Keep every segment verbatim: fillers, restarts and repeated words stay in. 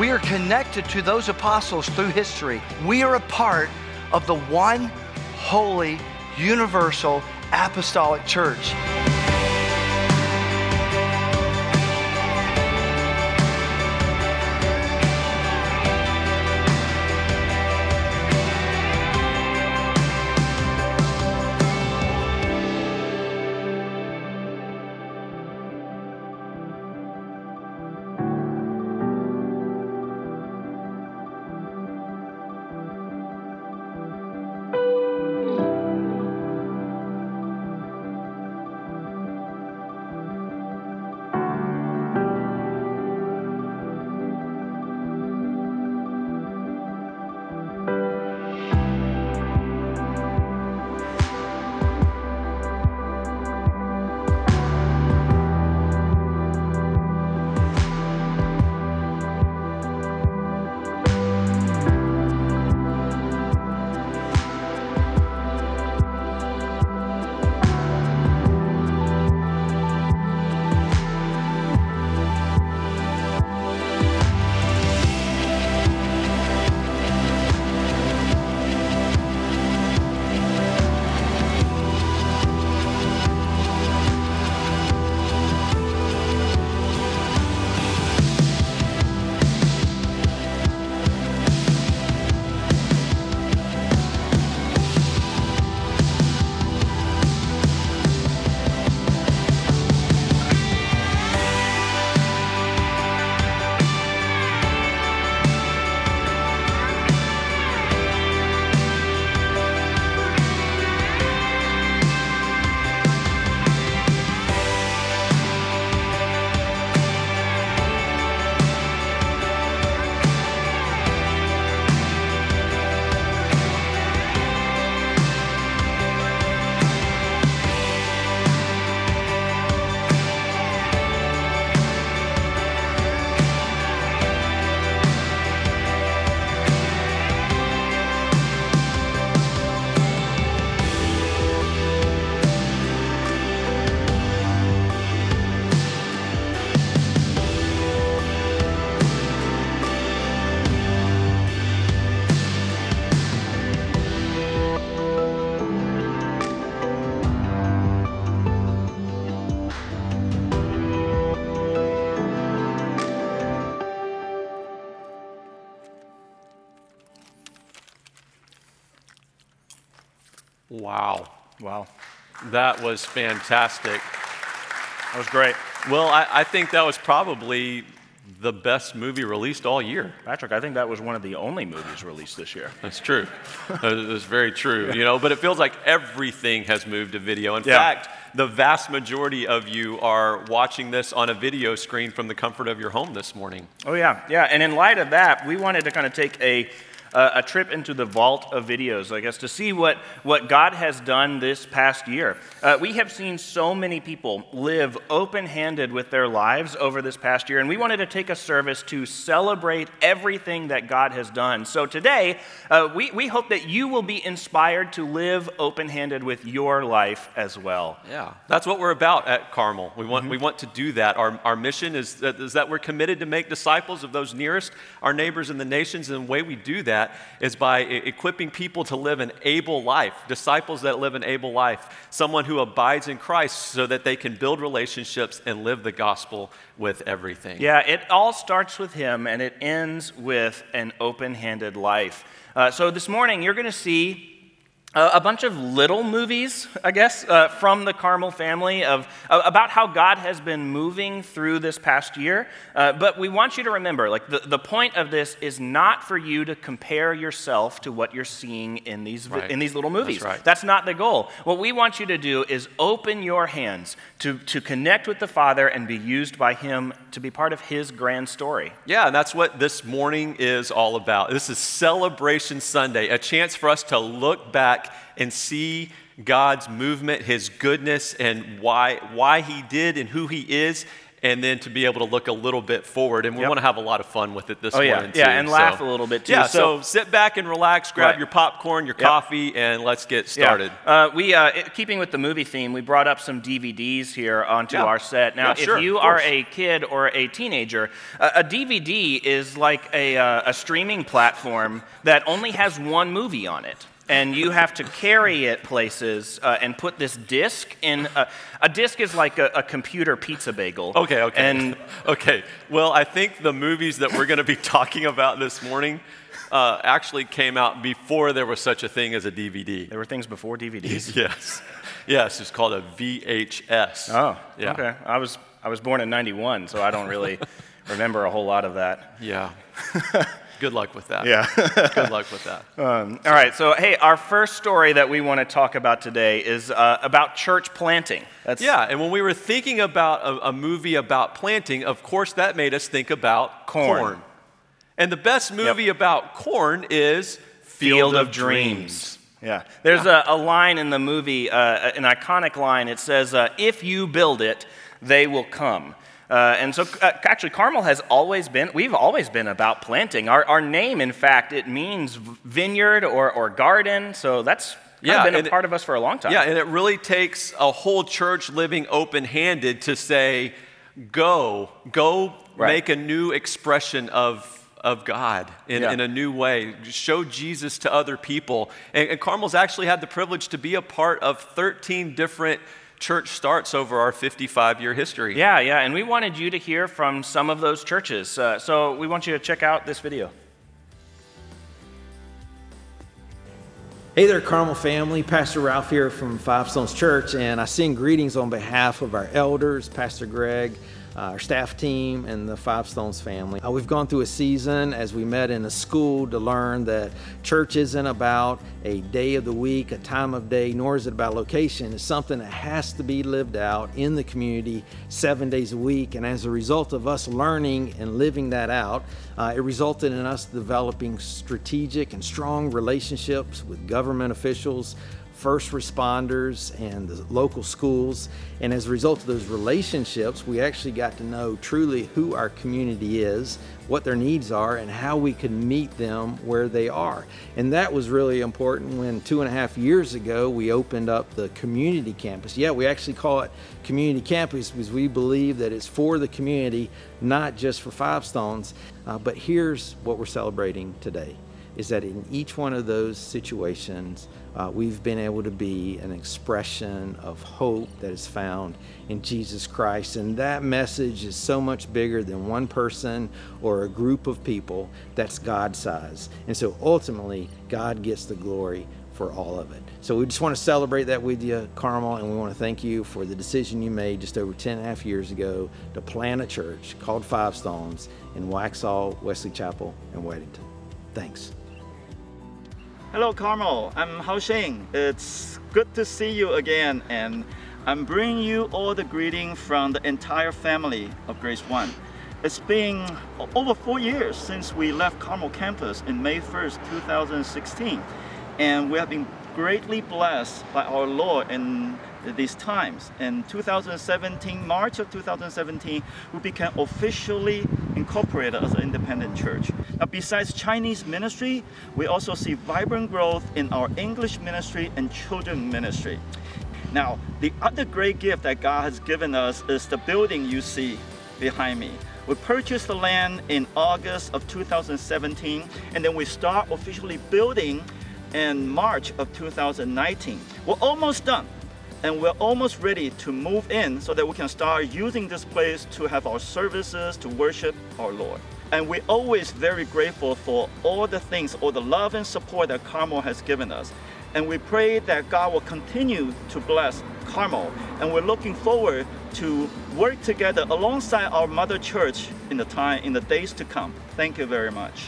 We are connected to those apostles through history. We are a part of the one holy, universal, apostolic church. Wow. Wow. That was fantastic. That was great. Well, I, I think that was probably the best movie released all year. Patrick, I think that was one of the only movies released this year. That's true. That's very true. Yeah. You know, but it feels like everything has moved to video. In yeah. fact, the vast majority of you are watching this on a video screen from the comfort of your home this morning. Oh, yeah. Yeah. And in light of that, we wanted to kind of take a Uh, a trip into the vault of videos, I guess, to see what, what God has done this past year. Uh, we have seen so many people live open-handed with their lives over this past year, and we wanted to take a service to celebrate everything that God has done. So today, uh, we, we hope that you will be inspired to live open-handed with your life as well. Yeah, that's what we're about at Carmel. We want, Mm-hmm. we want to do that. Our, our mission is that, is that we're committed to make disciples of those nearest, our neighbors in the nations, and the way we do that is by equipping people to live an able life, disciples that live an able life, someone who abides in Christ so that they can build relationships and live the gospel with everything. Yeah, it all starts with Him and it ends with an open-handed life. Uh, so this morning you're going to see Uh, a bunch of little movies, I guess, uh, from the Carmel family of uh, about how God has been moving through this past year. Uh, but we want you to remember, like the, the point of this is not for you to compare yourself to what you're seeing in these right. in these little movies. That's right. That's not the goal. What we want you to do is open your hands to, to connect with the Father and be used by Him to be part of His grand story. Yeah, and that's what this morning is all about. This is Celebration Sunday, a chance for us to look back and see God's movement, His goodness, and why, why He did and who He is, and then to be able to look a little bit forward. And we Yep. want to have a lot of fun with it this Oh, yeah. morning, too. Yeah, and so. laugh a little bit, too. Yeah, So- so, sit back and relax, grab Right. your popcorn, your Yep. coffee, and let's get started. Yeah. Uh, we, uh, it- keeping with the movie theme, we brought up some D V Ds here onto Yeah. our set. Now, Yeah, if sure, you of are course. a kid or a teenager, a, a D V D is like a, uh, a streaming platform that only has one movie on it. And you have to carry it places uh, and put this disc in. A, a disc is like a, a computer pizza bagel. Okay, okay. And okay, well, I think the movies that we're going to be talking about this morning uh, actually came out before there was such a thing as a D V D. there were things before D V Ds. Yes. Yes, it's called a V H S. Oh, Yeah. okay. I was I was born in ninety-one, so I don't really remember a whole lot of that. Yeah. Good luck with that. Yeah. Good luck with that. Um, all right, so hey, our first story that we want to talk about today is uh, about church planting. That's Yeah, and when we were thinking about a, a movie about planting, of course that made us think about Corn. corn. And the best movie about corn is Field of Dreams. Yeah, there's A, a line in the movie, uh, an iconic line. It says, uh, "If you build it, they will come." Uh, and so, uh, actually, Carmel has always been, we've always been about planting. Our, our name, in fact, it means vineyard or, or garden, so that's kind Yeah, of been and a it- part of us for a long time. Yeah, and it really takes a whole church living open-handed to say, go, go Right. make a new expression of of God in, Yeah. in a new way. Show Jesus to other people. And, and Carmel's actually had the privilege to be a part of thirteen different church starts over our fifty-five-year history. Yeah, yeah, and we wanted you to hear from some of those churches. Uh, so we want you to check out this video. Hey there, Carmel family. Pastor Ralph here from Five Stones Church, and I send greetings on behalf of our elders, Pastor Greg, uh, our staff team, and the Five Stones family. Uh, we've gone through a season as we met in a school to learn that church isn't about a day of the week, a time of day, nor is it about location. It's something that has to be lived out in the community seven days a week. And as a result of us learning and living that out, uh, it resulted in us developing strategic and strong relationships with government officials, first responders, and the local schools. And as a result of those relationships, we actually got to know truly who our community is, what their needs are, and how we can meet them where they are. And that was really important when two and a half years ago, we opened up the community campus. Yeah, we actually call it community campus because we believe that it's for the community, not just for Five Stones. Uh, but here's what we're celebrating today, is that in each one of those situations, uh, we've been able to be an expression of hope that is found in Jesus Christ. And that message is so much bigger than one person or a group of people. That's God's size. And so ultimately, God gets the glory for all of it. So we just want to celebrate that with you, Carmel, and we want to thank you for the decision you made just over ten and a half years ago to plant a church called Five Stones in Waxhaw, Wesley Chapel, and Weddington. Thanks. Hello, Carmel. I'm Hao Sheng. It's good to see you again, and I'm bringing you all the greeting from the entire family of Grace One. It's been over four years since we left Carmel campus in May first, two thousand sixteen, and we have been greatly blessed by our Lord in these times. In two thousand seventeen, March of two thousand seventeen, we became officially incorporated as an independent church. Now, besides Chinese ministry, we also see vibrant growth in our English ministry and children ministry. Now, the other great gift that God has given us is the building you see behind me. We purchased the land in August of two thousand seventeen, and then we start officially building in March of two thousand nineteen. We're almost done, and we're almost ready to move in so that we can start using this place to have our services, to worship our Lord. And we're always very grateful for all the things, all the love and support that Carmel has given us. And we pray that God will continue to bless Carmel. And we're looking forward to work together alongside our mother church in the time, in the days to come. Thank you very much.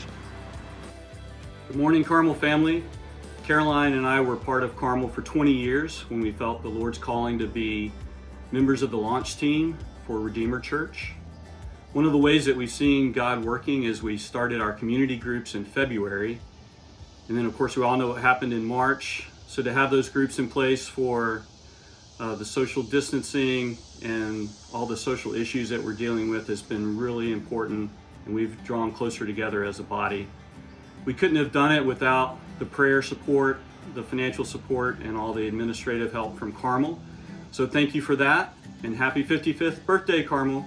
Good morning, Carmel family. Caroline and I were part of Carmel for twenty years when we felt the Lord's calling to be members of the launch team for Redeemer Church. One of the ways that we've seen God working is we started our community groups in February. And then, of course, we all know what happened in March. So to have those groups in place for Uh, the social distancing and all the social issues that we're dealing with has been really important, and we've drawn closer together as a body. We couldn't have done it without the prayer support, the financial support, and all the administrative help from Carmel. So thank you for that, and happy fifty-fifth birthday, Carmel.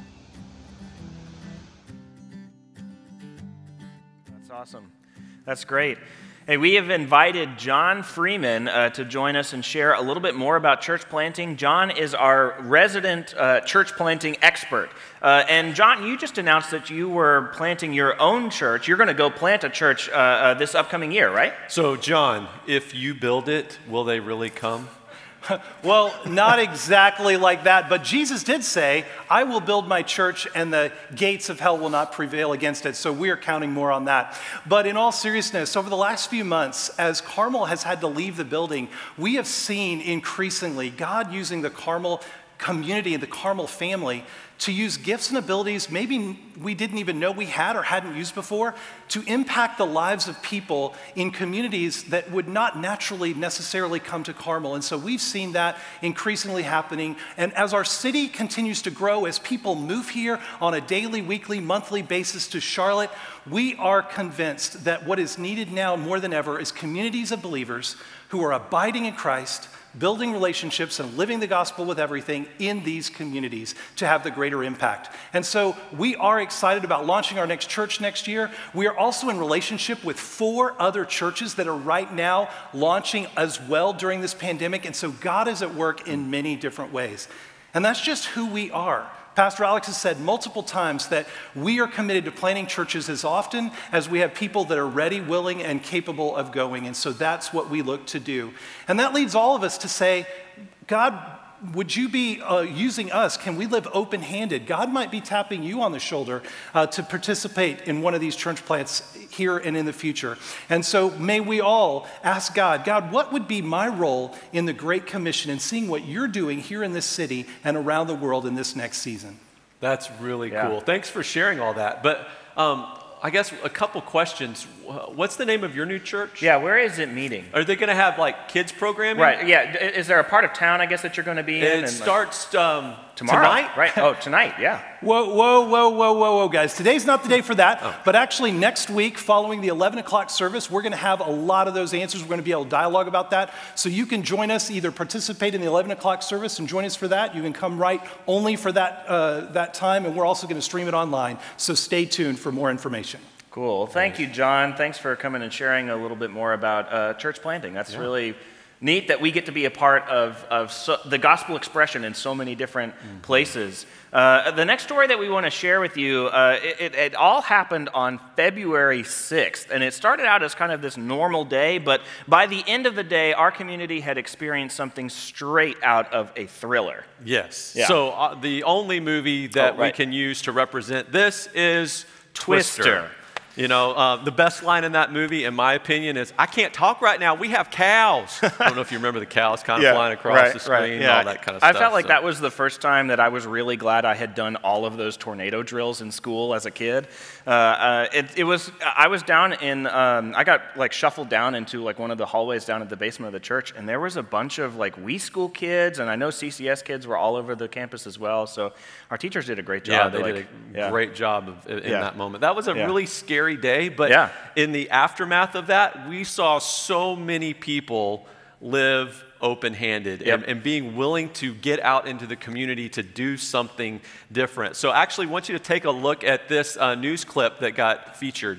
That's awesome. That's great. Hey, we have invited John Freeman uh, to join us and share a little bit more about church planting. John is our resident uh, church planting expert. Uh, and John, you just announced that you were planting your own church. You're going to go plant a church uh, uh, this upcoming year, right? So, John, if you build it, will they really come? Well, not exactly like that, but Jesus did say, I will build my church and the gates of hell will not prevail against it, so we are counting more on that. But in all seriousness, over the last few months, as Carmel has had to leave the building, we have seen increasingly God using the Carmel community and the Carmel family to use gifts and abilities maybe we didn't even know we had or hadn't used before to impact the lives of people in communities that would not naturally necessarily come to Carmel. And so we've seen that increasingly happening. And as our city continues to grow, as people move here on a daily, weekly, monthly basis to Charlotte, we are convinced that what is needed now more than ever is communities of believers who are abiding in Christ, building relationships and living the gospel with everything in these communities to have the greater impact. And so we are excited about launching our next church next year. We are also in relationship with four other churches that are right now launching as well during this pandemic. And so God is at work in many different ways. And that's just who we are. Pastor Alex has said multiple times that we are committed to planting churches as often as we have people that are ready, willing, and capable of going. And so that's what we look to do. And that leads all of us to say, God, would you be uh, using us? Can we live open-handed? God might be tapping you on the shoulder uh, to participate in one of these church plants here and in the future. And so may we all ask God, God, what would be my role in the Great Commission and seeing what you're doing here in this city and around the world in this next season? That's really Yeah. cool. Thanks for sharing all that. But um, I guess a couple questions. What's the name of your new church? Yeah, where is it meeting? Are they going to have like kids programming? Right, yeah. Is there a part of town, I guess, that you're going to be in? It and, like, starts um, tomorrow. tonight. Right, oh, tonight, yeah. Whoa, whoa, whoa, whoa, whoa, whoa, guys. Today's not the day for that, Oh. but actually next week, following the eleven o'clock service, we're going to have a lot of those answers. We're going to be able to dialogue about that. So you can join us, either participate in the eleven o'clock service and join us for that. You can come right only for that, uh, that time, and we're also going to stream it online. So stay tuned for more information. Cool. Well, thank you, John. Thanks for coming and sharing a little bit more about uh, church planting. That's Yeah. really neat that we get to be a part of, of so, the gospel expression in so many different mm-hmm. places. Uh, the next story that we want to share with you, uh, it, it, it all happened on February sixth, and it started out as kind of this normal day, but by the end of the day, our community had experienced something straight out of a thriller. Yes. Yeah. So uh, the only movie that Oh, right. we can use to represent this is Twister. Twister. You know, uh, the best line in that movie, in my opinion, is, I can't talk right now. We have cows. I don't know if you remember the cows kind of Yeah, flying across right, the screen right, and yeah. all that kind of I stuff. felt like so. that was the first time that I was really glad I had done all of those tornado drills in school as a kid. Uh, uh, it, it was, I was down in, um, I got like shuffled down into like one of the hallways down at the basement of the church, and there was a bunch of like We School kids, and I know C C S kids were all over the campus as well, so our teachers did a great Yeah, job. they like, did a yeah. great job of, in Yeah. that moment. That was a Yeah. really scary day, but Yeah. in the aftermath of that, we saw so many people live open-handed Yep. and, and being willing to get out into the community to do something different. So actually, I want you to take a look at this uh, news clip that got featured.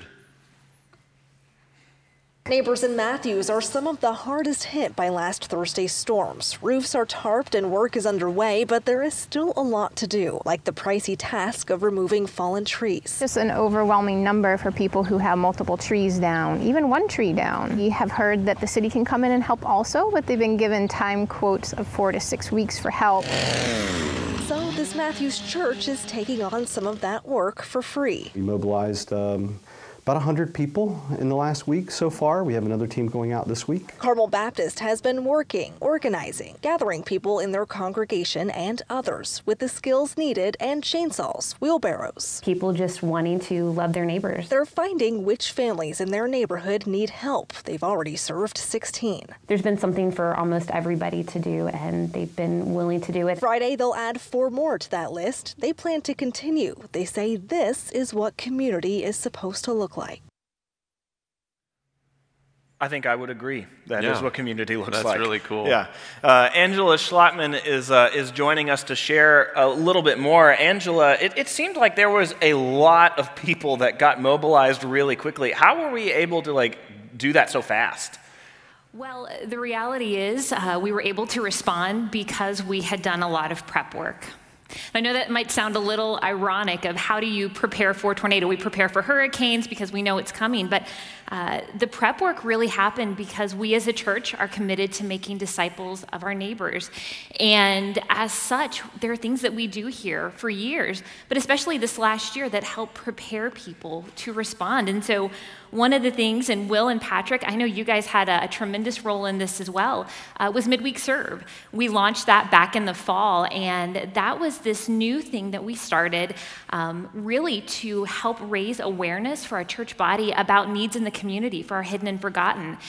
Neighbors in Matthews are some of the hardest hit by last Thursday's storms. Roofs are tarped and work is underway, but there is still a lot to do, like the pricey task of removing fallen trees. Just an overwhelming number for people who have multiple trees down, even one tree down. We have heard that the city can come in and help also, but they've been given time quotes of four to six weeks for help. So this Matthews church is taking on some of that work for free. We mobilized um, about one hundred people in the last week so far. We have another team going out this week. Carmel Baptist has been working, organizing, gathering people in their congregation and others with the skills needed and chainsaws, wheelbarrows. People just wanting to love their neighbors. They're finding which families in their neighborhood need help. They've already served sixteen. There's been something for almost everybody to do, and they've been willing to do it. Friday, they'll add four more to that list. They plan to continue. They say this is what community is supposed to look like. I think I would agree. That Yeah. is what community looks That's like. really cool. Yeah. Uh, Angela Schlottman is uh, is joining us to share a little bit more. Angela, it, it seemed like there was a lot of people that got mobilized really quickly. How were we able to like do that so fast? Well, the reality is uh, we were able to respond because we had done a lot of prep work. I know that might sound a little ironic of how do you prepare for a tornado? We prepare for hurricanes because we know it's coming, but uh, the prep work really happened because we as a church are committed to making disciples of our neighbors. And as such, there are things that we do here for years, but especially this last year that help prepare people to respond. And so one of the things, and Will and Patrick, I know you guys had a, a tremendous role in this as well, uh, was Midweek Serve. We launched that back in the fall, and that was this new thing that we started um, really to help raise awareness for our church body about needs in the community for our hidden and forgotten.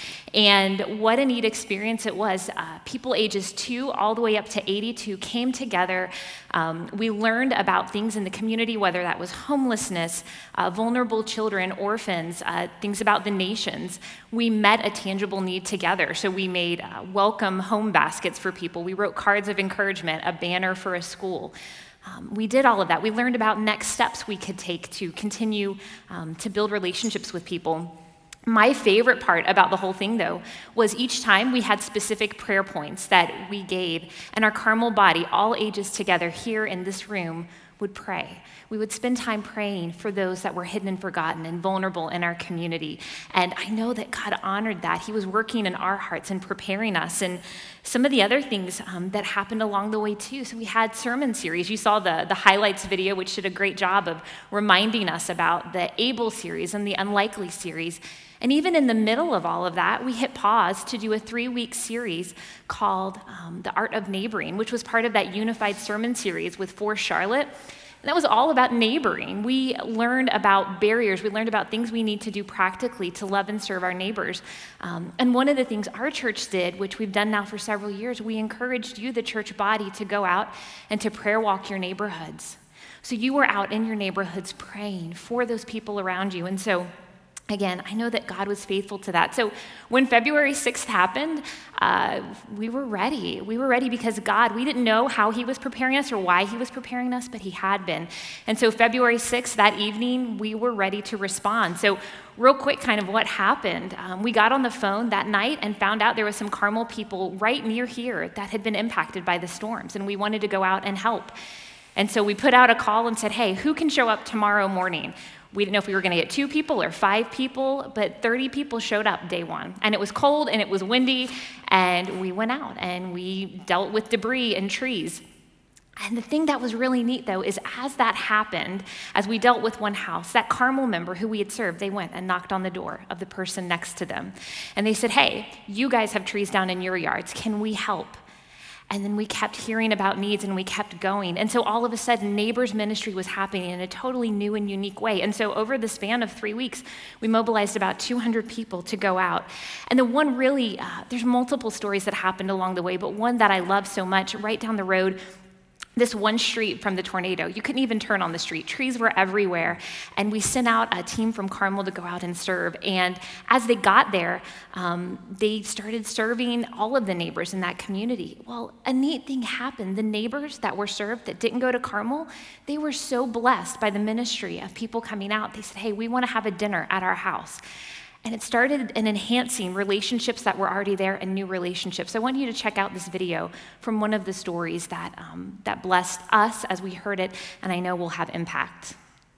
And what a neat experience it was. Uh, people ages two all the way up to eighty-two came together. Um, we learned about things in the community, whether that was homelessness, uh, vulnerable children, orphans, uh, things about the nations. We met a tangible need together. So we made uh, welcome home baskets for people. We wrote cards of encouragement, a banner for a school. Um, we did all of that. We learned about next steps we could take to continue um, to build relationships with people. My favorite part about the whole thing, though, was each time we had specific prayer points that we gave, and our Carmel body, all ages together here in this room, would pray. We would spend time praying for those that were hidden and forgotten and vulnerable in our community. And I know that God honored that. He was working in our hearts and preparing us. And some of the other things um, that happened along the way, too. So we had sermon series. You saw the, the highlights video, which did a great job of reminding us about the Able series and the Unlikely series. And even in the middle of all of that, we hit pause to do a three-week series called um, The Art of Neighboring, which was part of that unified sermon series with For Charlotte. And that was all about neighboring. We learned about barriers. We learned about things we need to do practically to love and serve our neighbors. Um, and one of the things our church did, which we've done now for several years, we encouraged you, the church body, to go out and to prayer walk your neighborhoods. So you were out in your neighborhoods praying for those people around you. And so again, I know that God was faithful to that. So when February sixth happened, uh, we were ready. We were ready because God, we didn't know how he was preparing us or why he was preparing us, but he had been. And so February sixth, that evening, we were ready to respond. So real quick, kind of what happened. Um, we got on the phone that night and found out there was some Carmel people right near here that had been impacted by the storms, and we wanted to go out and help. And so we put out a call and said, hey, who can show up tomorrow morning? We didn't know if we were going to get two people or five people, but thirty people showed up day one. And it was cold and it was windy, and we went out and we dealt with debris and trees. And the thing that was really neat, though, is as that happened, as we dealt with one house, that Carmel member who we had served, they went and knocked on the door of the person next to them. And they said, hey, you guys have trees down in your yards. Can we help? And then we kept hearing about needs and we kept going. And so all of a sudden, Neighbors Ministry was happening in a totally new and unique way. And so over the span of three weeks, we mobilized about two hundred people to go out. And the one really, uh, there's multiple stories that happened along the way, but one that I love so much, right down the road, this one street from the tornado, you couldn't even turn on the street. Trees were everywhere. And we sent out a team from Carmel to go out and serve. And as they got there, um, they started serving all of the neighbors in that community. Well, a neat thing happened. The neighbors that were served that didn't go to Carmel, they were so blessed by the ministry of people coming out. They said, hey, we want to have a dinner at our house. And it started in enhancing relationships that were already there and new relationships. I want you to check out this video from one of the stories that, um, that blessed us as we heard it, and I know will have impact.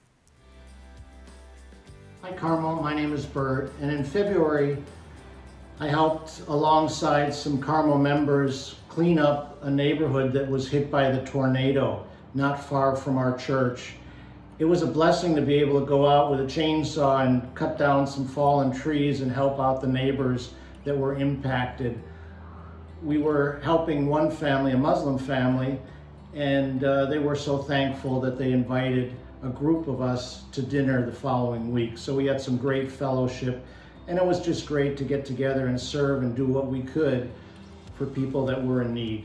Hi Carmel, my name is Bert, and in February I helped alongside some Carmel members clean up a neighborhood that was hit by the tornado not far from our church. It was a blessing to be able to go out with a chainsaw and cut down some fallen trees and help out the neighbors that were impacted. We were helping one family, a Muslim family, and uh, they were so thankful that they invited a group of us to dinner the following week. So we had some great fellowship, and it was just great to get together and serve and do what we could for people that were in need.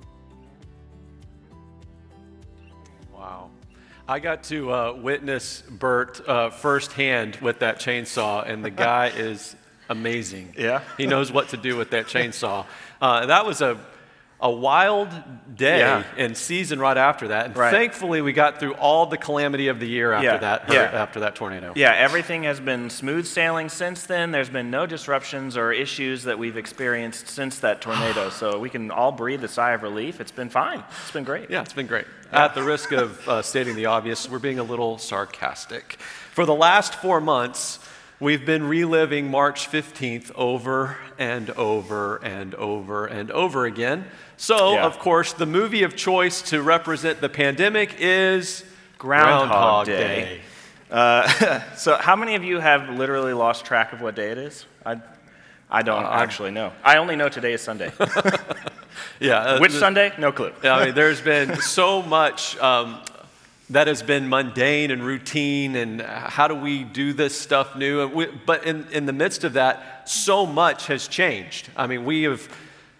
Wow. I got to uh, witness Bert uh, firsthand with that chainsaw, and the guy is amazing. Yeah? He knows what to do with that chainsaw. Uh, that was a a wild day Yeah. and season right after that. And Right. thankfully, we got through all the calamity of the year after Yeah. that Yeah. after that tornado. Yeah, everything has been smooth sailing since then. There's been no disruptions or issues that we've experienced since that tornado. So we can all breathe a sigh of relief. It's been fine. It's been great. Yeah, it's been great. At the risk of uh, stating the obvious, we're being a little sarcastic. For the last four months, we've been reliving March fifteenth over and over and over and over again. So, Yeah. of course, the movie of choice to represent the pandemic is Groundhog, Groundhog Day. Day. Uh, so how many of you have literally lost track of what day it is? I, I don't Uh, actually know. I only know today is Sunday. Yeah. uh, Which the- Sunday? No clue. I mean, there's been so much um, that has been mundane and routine, and how do we do this stuff new? And we, but in, in the midst of that, so much has changed. I mean, we have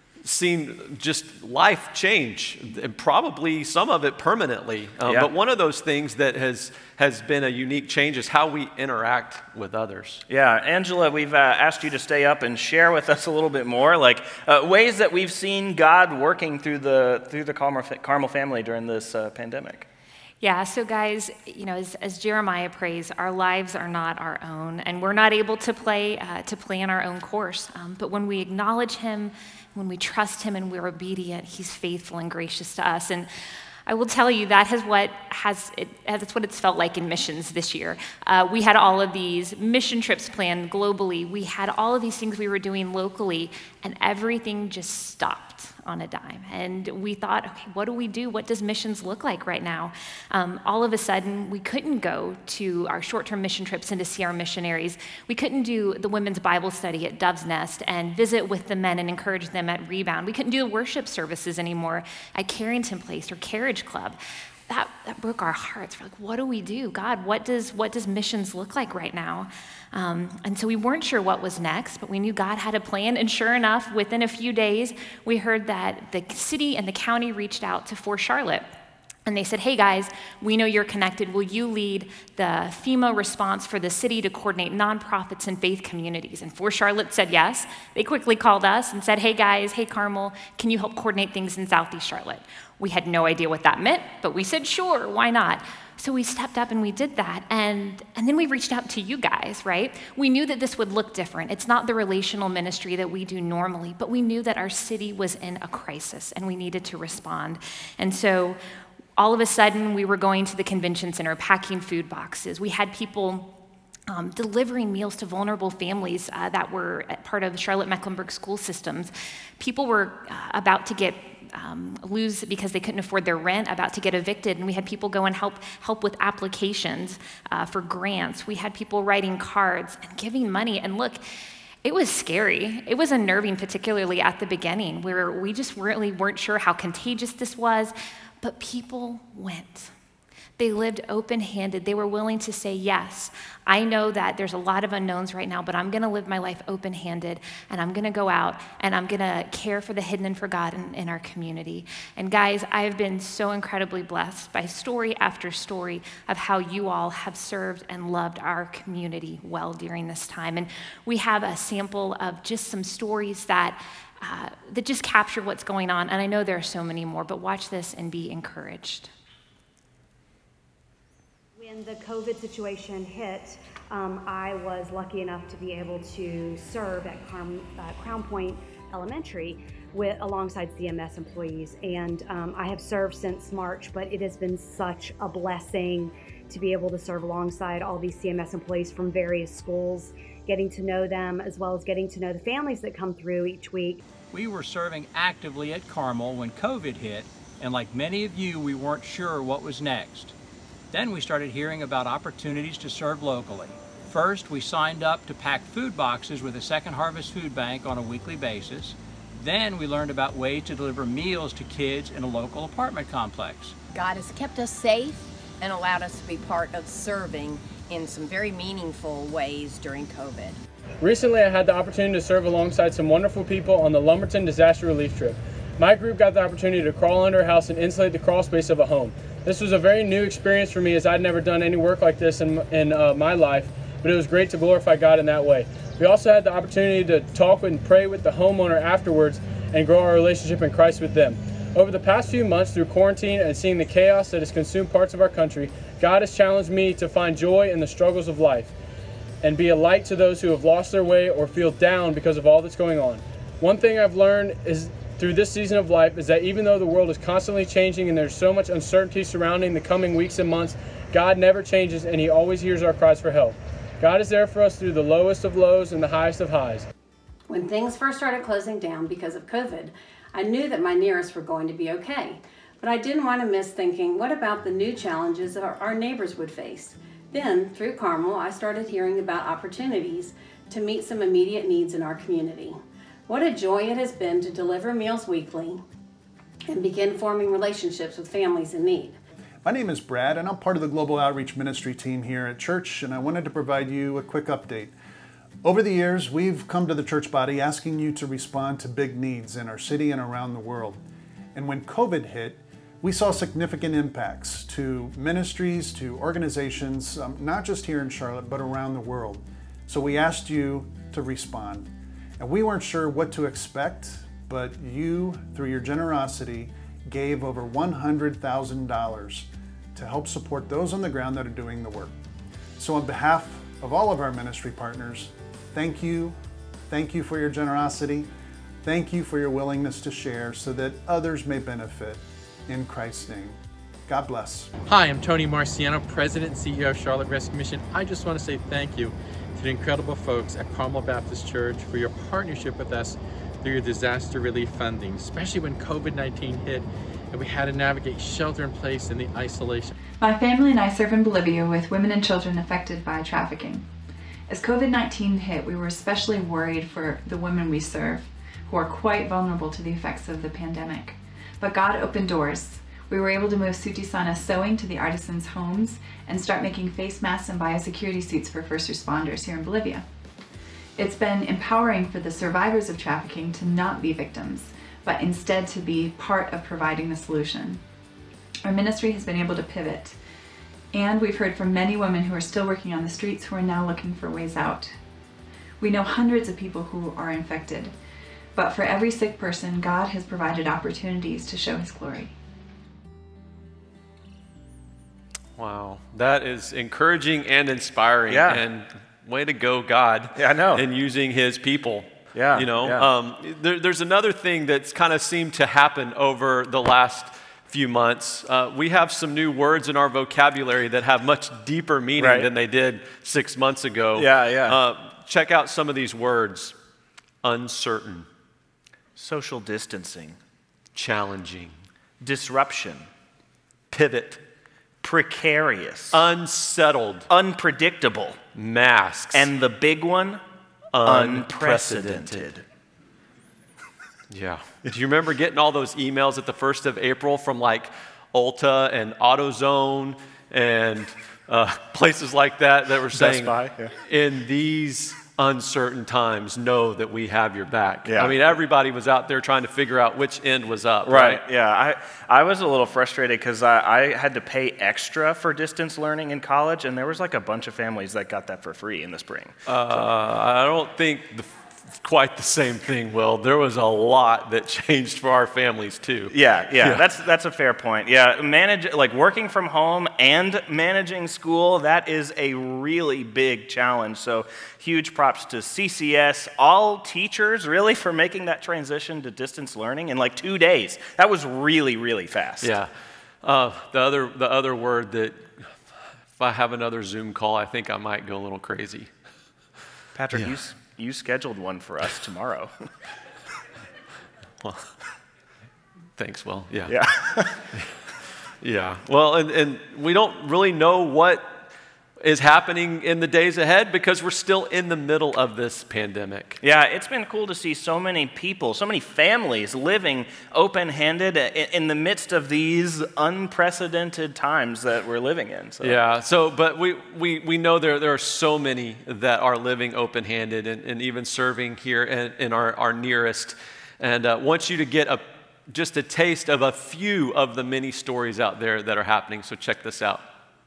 seen just life change, and probably some of it permanently. Um, Yeah. But one of those things that has has been a unique change is how we interact with others. Yeah, Angela, we've uh, asked you to stay up and share with us a little bit more, like uh, ways that we've seen God working through the through the Carmel, Carmel family during this uh, pandemic. Yeah, so guys, you know, as, as Jeremiah prays, our lives are not our own, and we're not able to play uh, to plan our own course. Um, but when we acknowledge Him, when we trust Him, and we're obedient, He's faithful and gracious to us. And I will tell you that has what has it, that's what it's felt like in missions this year. Uh, we had all of these mission trips planned globally. We had all of these things we were doing locally, and everything just stopped on a dime. And we thought, okay, what do we do? What does missions look like right now? Um, all of a sudden, we couldn't go to our short-term mission trips and to see our missionaries. We couldn't do the women's Bible study at Dove's Nest and visit with the men and encourage them at Rebound. We couldn't do the worship services anymore at Carrington Place or Carriage Club. That, that broke our hearts. We're like, what do we do? God, what does what does missions look like right now? Um, and so we weren't sure what was next, but we knew God had a plan. And sure enough, within a few days, we heard that the city and the county reached out to For Charlotte. And they said, hey guys, we know you're connected. Will you lead the FEMA response for the city to coordinate nonprofits and faith communities? And For Charlotte said yes. They quickly called us and said, hey guys, hey Carmel, can you help coordinate things in Southeast Charlotte? We had no idea what that meant, but we said, sure, why not? So we stepped up and we did that. And, and then we reached out to you guys, right? We knew that this would look different. It's not the relational ministry that we do normally, but we knew that our city was in a crisis and we needed to respond. And so all of a sudden, we were going to the convention center, packing food boxes. We had people um, delivering meals to vulnerable families uh, that were part of Charlotte-Mecklenburg school systems. People were uh, about to get um, lose because they couldn't afford their rent, about to get evicted, and we had people go and help help with applications uh, for grants. We had people writing cards and giving money. And look, it was scary. It was unnerving, particularly at the beginning, where we just really weren't sure how contagious this was. But people went. They lived open-handed. They were willing to say, yes, I know that there's a lot of unknowns right now, but I'm going to live my life open-handed, and I'm going to go out, and I'm going to care for the hidden and forgotten in our community. And guys, I've been so incredibly blessed by story after story of how you all have served and loved our community well during this time. And we have a sample of just some stories that Uh, that just capture what's going on. And I know there are so many more, but watch this and be encouraged. When the COVID situation hit, um, I was lucky enough to be able to serve at Carm, uh, Crown Point Elementary with, alongside C M S employees. And um, I have served since March, but it has been such a blessing to be able to serve alongside all these C M S employees from various schools, getting to know them, as well as getting to know the families that come through each week. We were serving actively at Carmel when COVID hit, and like many of you, we weren't sure what was next. Then we started hearing about opportunities to serve locally. First, we signed up to pack food boxes with the Second Harvest Food Bank on a weekly basis. Then we learned about ways to deliver meals to kids in a local apartment complex. God has kept us safe and allowed us to be part of serving in some very meaningful ways during COVID. Recently, I had the opportunity to serve alongside some wonderful people on the Lumberton disaster relief trip. My group got the opportunity to crawl under a house and insulate the crawl space of a home. This was a very new experience for me, as I'd never done any work like this in, in uh, my life, but it was great to glorify God in that way. We also had the opportunity to talk and pray with the homeowner afterwards and grow our relationship in Christ with them. Over the past few months, through quarantine and seeing the chaos that has consumed parts of our country, God has challenged me to find joy in the struggles of life and be a light to those who have lost their way or feel down because of all that's going on. One thing I've learned is through this season of life is that even though the world is constantly changing and there's so much uncertainty surrounding the coming weeks and months, God never changes and He always hears our cries for help. God is there for us through the lowest of lows and the highest of highs. When things first started closing down because of COVID, I knew that my nearest were going to be okay. But I didn't want to miss thinking, what about the new challenges that our, our neighbors would face? Then, through Carmel, I started hearing about opportunities to meet some immediate needs in our community. What a joy it has been to deliver meals weekly and begin forming relationships with families in need. My name is Brad, and I'm part of the Global Outreach Ministry team here at church, and I wanted to provide you a quick update. Over the years, we've come to the church body asking you to respond to big needs in our city and around the world. And when COVID hit, we saw significant impacts to ministries, to organizations, um, not just here in Charlotte, but around the world. So we asked you to respond. And we weren't sure what to expect, but you, through your generosity, gave over one hundred thousand dollars to help support those on the ground that are doing the work. So on behalf of all of our ministry partners, thank you. Thank you for your generosity. Thank you for your willingness to share so that others may benefit in Christ's name. God bless. Hi, I'm Tony Marciano, President and C E O of Charlotte Rescue Mission. I just want to say thank you to the incredible folks at Carmel Baptist Church for your partnership with us through your disaster relief funding, especially when COVID nineteen hit and we had to navigate shelter in place and the isolation. My family and I serve in Bolivia with women and children affected by trafficking. As COVID nineteen hit, we were especially worried for the women we serve, who are quite vulnerable to the effects of the pandemic. But God opened doors. We were able to move Sutisana sewing to the artisans' homes and start making face masks and biosecurity suits for first responders here in Bolivia. It's been empowering for the survivors of trafficking to not be victims, but instead to be part of providing the solution. Our ministry has been able to pivot, and we've heard from many women who are still working on the streets who are now looking for ways out. We know hundreds of people who are infected, but for every sick person, God has provided opportunities to show His glory. Wow, that is encouraging and inspiring. Yeah. And way to go, God. Yeah, I know. And using His people. Yeah. You know, yeah. um, there, there's another thing that's kind of seemed to happen over the last few months. Uh, we have some new words in our vocabulary that have much deeper meaning Right. than they did six months ago. Yeah, yeah. Uh, check out some of these words. Uncertain. Social distancing. Challenging. Disruption. Pivot. Precarious. Unsettled. Unpredictable. Masks. And the big one, unprecedented. Yeah. Do you remember getting all those emails at the first of April from like Ulta and AutoZone and uh, places like that that were saying, Buy, yeah. in these uncertain times, know that we have your back. Yeah. I mean, everybody was out there trying to figure out which end was up. Right. Right, yeah. I, I was a little frustrated because I, I had to pay extra for distance learning in college, and there was like a bunch of families that got that for free in the spring. Uh, So- I don't think the, quite the same thing, Will. There was a lot that changed for our families, too. Yeah, yeah, Yeah. that's that's a fair point. Yeah, manage like working from home and managing school, that is a really big challenge. So huge props to C C S, all teachers really for making that transition to distance learning in like two days. That was really, really fast. Yeah. Uh, the other the other word that if I have another Zoom call, I think I might go a little crazy. Patrick, Yeah. you s- you scheduled one for us tomorrow. Well, thanks, Will. Yeah. Yeah. Yeah, well, and, and we don't really know what is happening in the days ahead because we're still in the middle of this pandemic. Yeah, it's been cool to see so many people, so many families living open-handed in the midst of these unprecedented times that we're living in. So. Yeah, so, but we, we, we know there, there are so many that are living open-handed and, and even serving here in, in our, our nearest. And I uh, want you to get a just a taste of a few of the many stories out there that are happening. So check this out.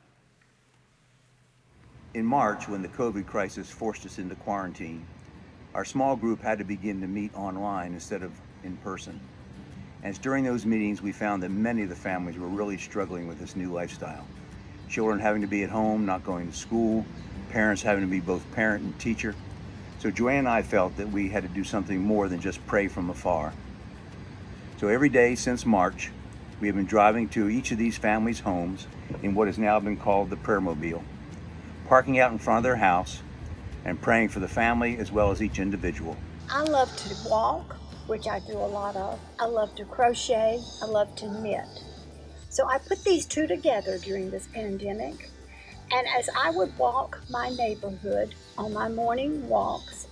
In March, when the COVID crisis forced us into quarantine, our small group had to begin to meet online instead of in person. And it's during those meetings we found that many of the families were really struggling with this new lifestyle. Children having to be at home, not going to school, parents having to be both parent and teacher. So Joanne and I felt that we had to do something more than just pray from afar. So every day since March, we have been driving to each of these families' homes in what has now been called the Prayer Mobile, parking out in front of their house and praying for the family as well as each individual. I love to walk, which I do a lot of. I love to crochet. I love to knit. So I put these two together during this pandemic. And as I would walk my neighborhood on my morning walks,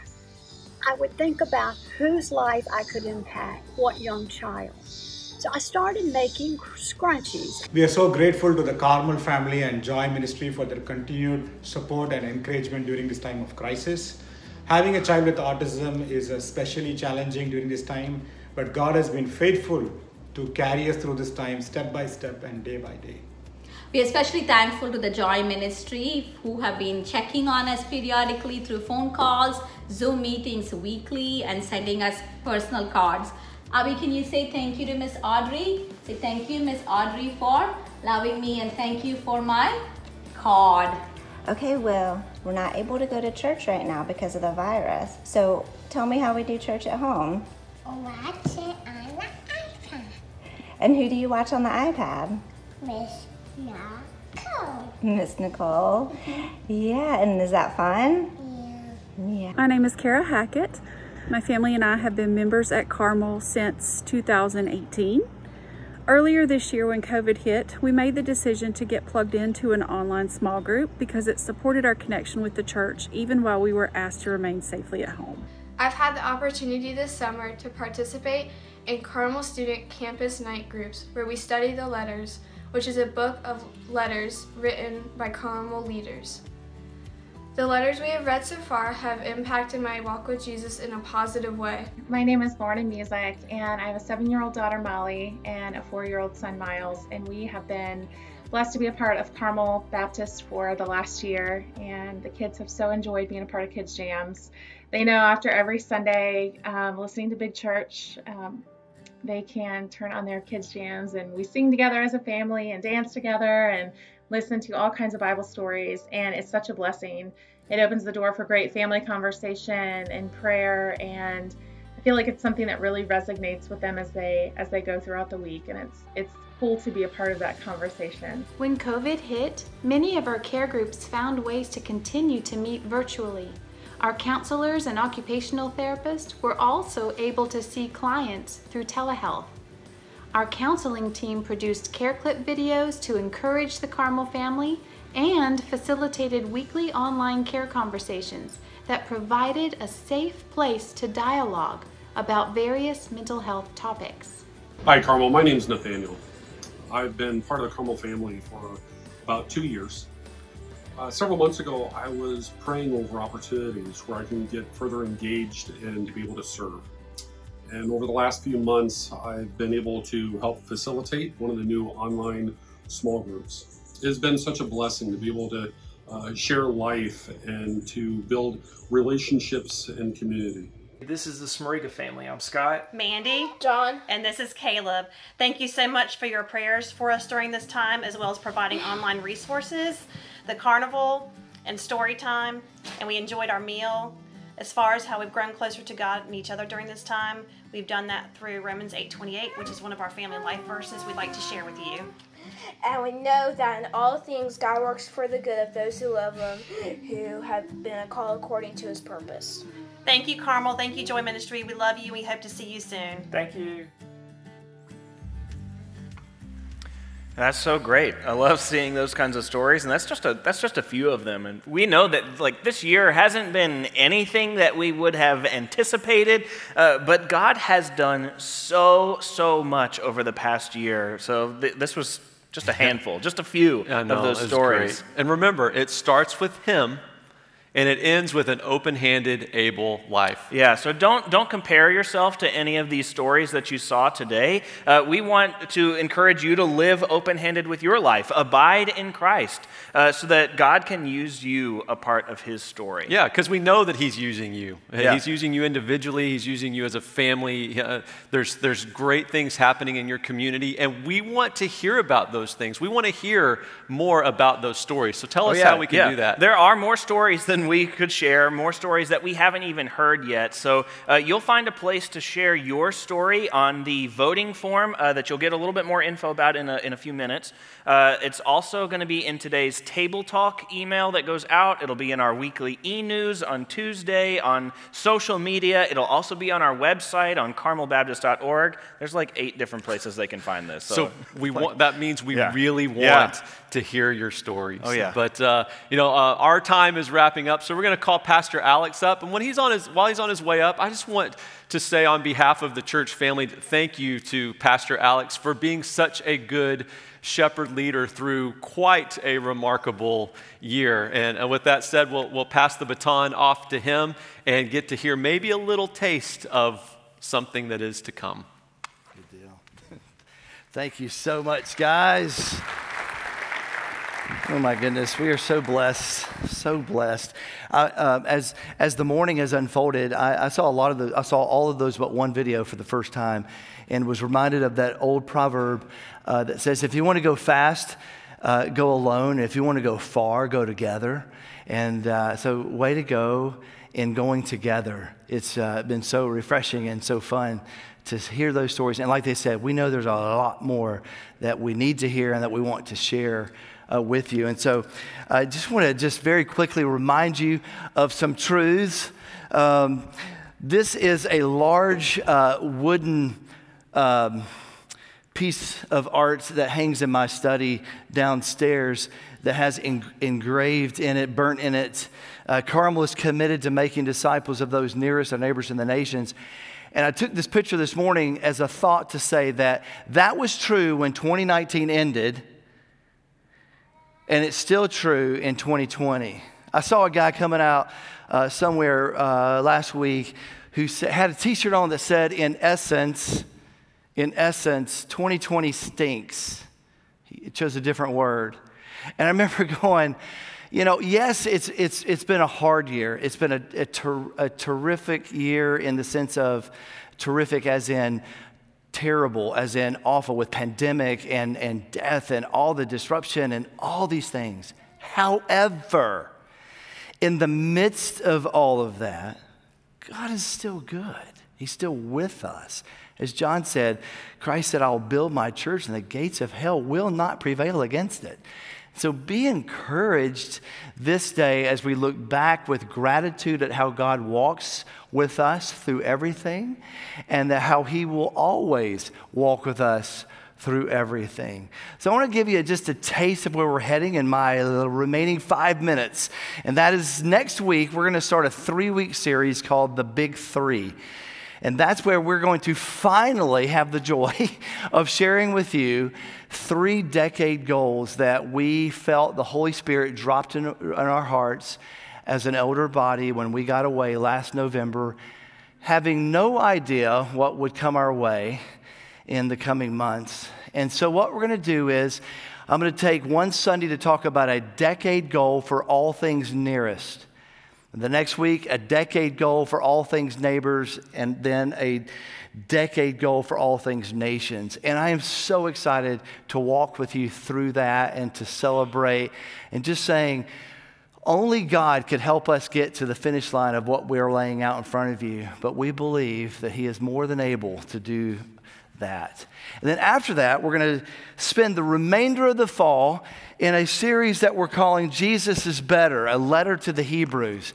I would think about whose life I could impact, what young child. So I started making scrunchies. We are so grateful to the Carmel family and Joy Ministry for their continued support and encouragement during this time of crisis. Having a child with autism is especially challenging during this time, but God has been faithful to carry us through this time step by step and day by day. We are especially thankful to the Joy Ministry who have been checking on us periodically through phone calls, Zoom meetings weekly, and sending us personal cards. Abby, can you say thank you to Miss Audrey? Say thank you, Miss Audrey, for loving me, and thank you for my card. Okay, well, we're not able to go to church right now because of the virus. So tell me how we do church at home. Watch it on the iPad. And who do you watch on the iPad? Miss Nicole. Miss Nicole. Mm-hmm. Yeah, and is that fun? Yeah. Yeah. My name is Kara Hackett. My family and I have been members at Carmel since two thousand eighteen. Earlier this year when COVID hit, we made the decision to get plugged into an online small group because it supported our connection with the church even while we were asked to remain safely at home. I've had the opportunity this summer to participate in Carmel Student Campus Night Groups where we study the letters, which is a book of letters written by Carmel leaders. The letters we have read so far have impacted my walk with Jesus in a positive way. My name is Lauren Music, and I have a seven-year-old daughter, Molly, and a four-year-old son, Miles, and we have been blessed to be a part of Carmel Baptist for the last year, and the kids have so enjoyed being a part of Kids Jams. They know after every Sunday, um, listening to Big Church, um, they can turn on their Kids Jams, and we sing together as a family and dance together and listen to all kinds of Bible stories, and it's such a blessing. It opens the door for great family conversation and prayer, and I feel like it's something that really resonates with them as they as they go throughout the week, and it's it's cool to be a part of that conversation. When COVID hit, many of our care groups found ways to continue to meet virtually. Our counselors and occupational therapists were also able to see clients through telehealth. Our counseling team produced care clip videos to encourage the Carmel family and facilitated weekly online care conversations that provided a safe place to dialogue about various mental health topics. Hi Carmel, my name is Nathaniel. I've been part of the Carmel family for about two years. Uh, several months ago, I was praying over opportunities where I can get further engaged and to be able to serve. And over the last few months, I've been able to help facilitate one of the new online small groups. It has been such a blessing to be able to uh, share life and to build relationships and community. This is the Smariga family. I'm Scott. Mandy. John. And this is Caleb. Thank you so much for your prayers for us during this time, as well as providing online resources, the carnival, and story time. And we enjoyed our meal. As far as how we've grown closer to God and each other during this time, we've done that through Romans eight twenty-eight, which is one of our family life verses we'd like to share with you. And we know that in all things God works for the good of those who love Him, who have been called according to His purpose. Thank you, Carmel. Thank you, Joy Ministry. We love you. We hope to see you soon. Thank you. That's so great. I love seeing those kinds of stories, and that's just a that's just a few of them. And we know that like this year hasn't been anything that we would have anticipated, uh, but God has done so so much over the past year. So th- this was just a handful, just a few I know, of those it's stories. great. And remember, it starts with him, and it ends with an open-handed, able life. Yeah, so don't don't compare yourself to any of these stories that you saw today. Uh, we want to encourage you to live open-handed with your life. Abide in Christ uh, so that God can use you a part of his story. Yeah, because we know that he's using you. Yeah. He's using you individually. He's using you as a family. Uh, there's, there's great things happening in your community, and we want to hear about those things. We want to hear more about those stories. So tell Oh, us yeah, how we can yeah. do that. There are more stories than we could share, more stories that we haven't even heard yet. So uh, you'll find a place to share your story on the voting form uh, that you'll get a little bit more info about in a, in a few minutes. Uh, it's also going to be in today's Table Talk email that goes out. It'll be in our weekly e-news on Tuesday, on social media. It'll also be on our website on carmel baptist dot org. There's like eight different places they can find this. So, So we want, that means we Yeah. really want Yeah. to hear your stories. Oh, yeah. But uh, you know, uh, our time is wrapping up, so we're going to call Pastor Alex up. And when he's on his, while he's on his way up, I just want to say on behalf of the church family, thank you to Pastor Alex for being such a good shepherd leader through quite a remarkable year. And uh, with that said, we'll we'll pass the baton off to him and get to hear maybe a little taste of something that is to come. Good deal. Thank you so much, guys. Oh my goodness, we are so blessed, so blessed. Uh, uh, as as the morning has unfolded, I, I saw a lot of the, I saw all of those but one video for the first time, and was reminded of that old proverb uh, that says, "If you want to go fast, uh, go alone. If you want to go far, go together." And uh, so, way to go in going together. It's uh, been so refreshing and so fun to hear those stories. And like they said, we know there's a lot more that we need to hear and that we want to share Uh, with you. And so I just want to just very quickly remind you of some truths. Um, this is a large uh, wooden um, piece of art that hangs in my study downstairs that has en- engraved in it, burnt in it, uh, Carmel is committed to making disciples of those nearest our neighbors in the nations. And I took this picture this morning as a thought to say that that was true when twenty nineteen ended, and it's still true in twenty twenty. I saw a guy coming out uh, somewhere uh, last week who sa- had a t-shirt on that said, in essence, in essence, twenty twenty stinks. He chose a different word. And I remember going, you know, yes, it's it's it's been a hard year. It's been a, a, ter- a terrific year in the sense of terrific as in terrible, as in awful, with pandemic and, and death and all the disruption and all these things. However, in the midst of all of that, God is still good. He's still with us. As John said, Christ said, "I'll build my church and the gates of hell will not prevail against it." So be encouraged this day as we look back with gratitude at how God walks with us through everything, and that how he will always walk with us through everything. So I want to give you just a taste of where we're heading in my remaining five minutes. And that is next week, we're going to start a three-week series called The Big Three. And that's where we're going to finally have the joy of sharing with you three decade goals that we felt the Holy Spirit dropped in, in our hearts as an elder body when we got away last November, having no idea what would come our way in the coming months. And so what we're going to do is I'm going to take one Sunday to talk about a decade goal for all things nearest. The next week, a decade goal for all things neighbors, and then a decade goal for all things nations. And I am so excited to walk with you through that and to celebrate and just saying, only God could help us get to the finish line of what we're laying out in front of you. But we believe that he is more than able to do that. And then after that, we're going to spend the remainder of the fall in a series that we're calling Jesus is Better, a letter to the Hebrews.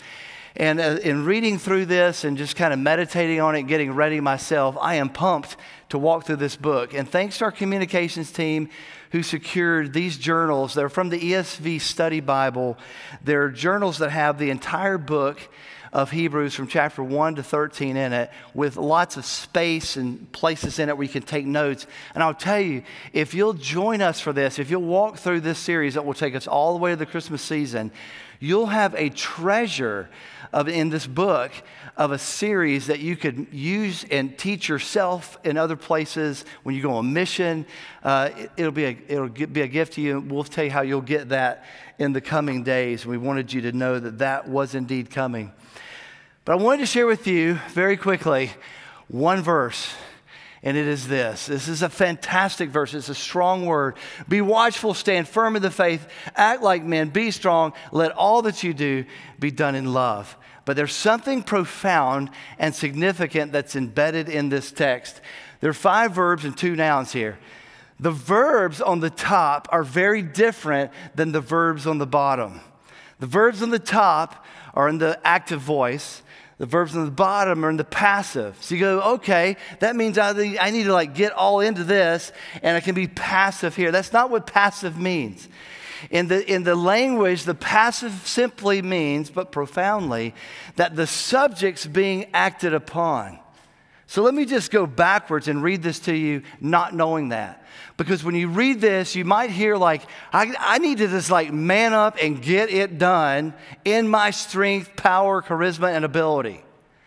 And uh, in reading through this and just kind of meditating on it, getting ready myself, I am pumped to walk through this book. And thanks to our communications team who secured these journals. They're from the E S V Study Bible. They're journals that have the entire book of Hebrews from chapter one to thirteen in it, with lots of space and places in it where you can take notes. And I'll tell you, if you'll join us for this, if you'll walk through this series that will take us all the way to the Christmas season, you'll have a treasure of in this book of a series that you could use and teach yourself in other places when you go on mission. Uh, it, it'll be a it'll be a gift to you. We'll tell you how you'll get that in the coming days. We wanted you to know that that was indeed coming. But I wanted to share with you very quickly one verse, and it is this. This is a fantastic verse. It's a strong word. Be watchful, stand firm in the faith, act like men, be strong. Let all that you do be done in love. But there's something profound and significant that's embedded in this text. There are five verbs and two nouns here. The verbs on the top are very different than the verbs on the bottom. The verbs on the top are in the active voice. The verbs on the bottom are in the passive. So you go, okay, that means I need, I need to like get all into this and I can be passive here. That's not what passive means. In the, in the language, the passive simply means, but profoundly, that the subject's being acted upon. So let me just go backwards and read this to you not knowing that. Because when you read this, you might hear like, I, I need to just like man up and get it done in my strength, power, charisma, and ability.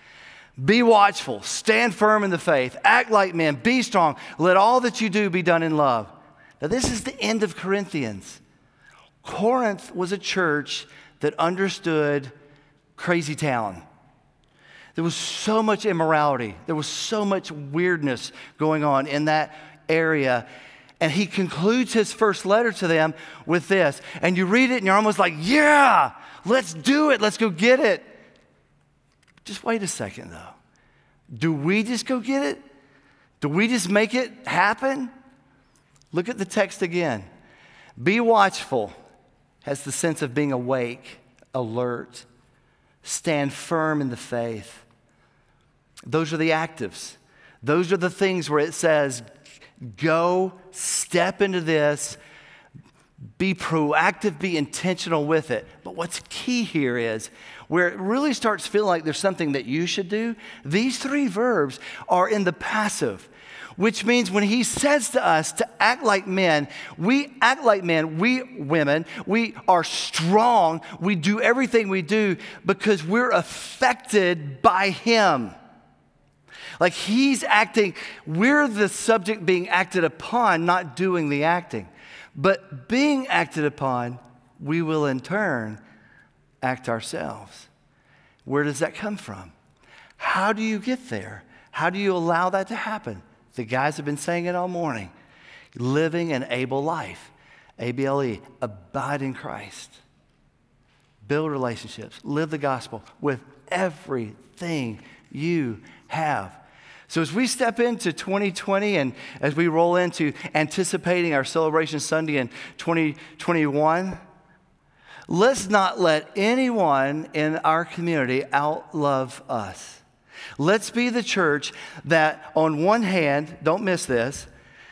Be watchful, stand firm in the faith, act like men, be strong, let all that you do be done in love. Now this is the end of Corinthians. Corinth was a church that understood crazy town. There was so much immorality. There was so much weirdness going on in that area. And he concludes his first letter to them with this. And you read it and you're almost like, yeah, let's do it. Let's go get it. Just wait a second though. Do we just go get it? Do we just make it happen? Look at the text again. Be watchful has the sense of being awake, alert, stand firm in the faith. Those are the actives. Those are the things where it says, go, step into this, be proactive, be intentional with it. But what's key here is where it really starts feeling like there's something that you should do, these three verbs are in the passive, which means when he says to us to act like men, we act like men, we women, we are strong, we do everything we do because we're affected by him. Like he's acting, we're the subject being acted upon, not doing the acting. But being acted upon, we will in turn act ourselves. Where does that come from? How do you get there? How do you allow that to happen? The guys have been saying it all morning. Living an able life. A B L E, abide in Christ. Build relationships. Live the gospel with everything you have. So as we step into twenty twenty and as we roll into anticipating our Celebration Sunday in twenty twenty-one, let's not let anyone in our community outlove us. Let's be the church that on one hand, don't miss this,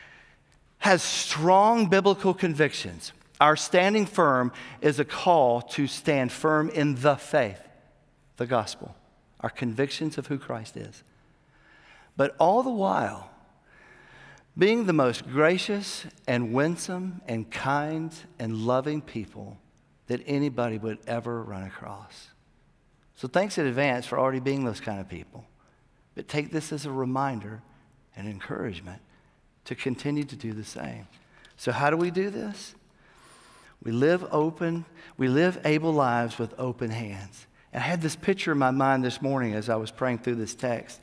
has strong biblical convictions. Our standing firm is a call to stand firm in the faith, the gospel, our convictions of who Christ is. But all the while, being the most gracious and winsome and kind and loving people that anybody would ever run across. So thanks in advance for already being those kind of people. But take this as a reminder and encouragement to continue to do the same. So how do we do this? We live open, we live able lives with open hands. And I had this picture in my mind this morning as I was praying through this text.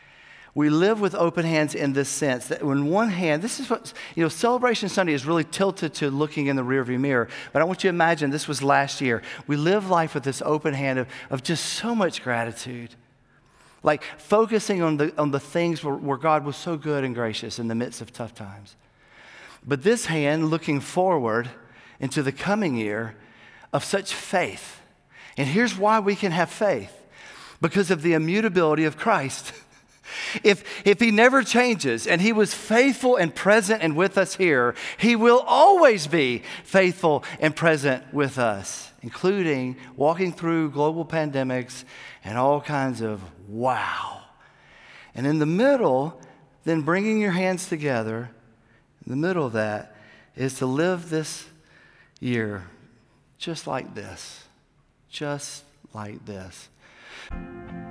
We live with open hands in this sense that in one hand, this is what, you know, Celebration Sunday is really tilted to looking in the rearview mirror. But I want you to imagine this was last year. We live life with this open hand of, of just so much gratitude. Like focusing on the, on the things where, where God was so good and gracious in the midst of tough times. But this hand looking forward into the coming year of such faith And here's why we can have faith. Because of the immutability of Christ. If, if he never changes and he was faithful and present and with us here, he will always be faithful and present with us, including walking through global pandemics and all kinds of wow. And in the middle, then bringing your hands together, in the middle of that is to live this year just like this, just like this.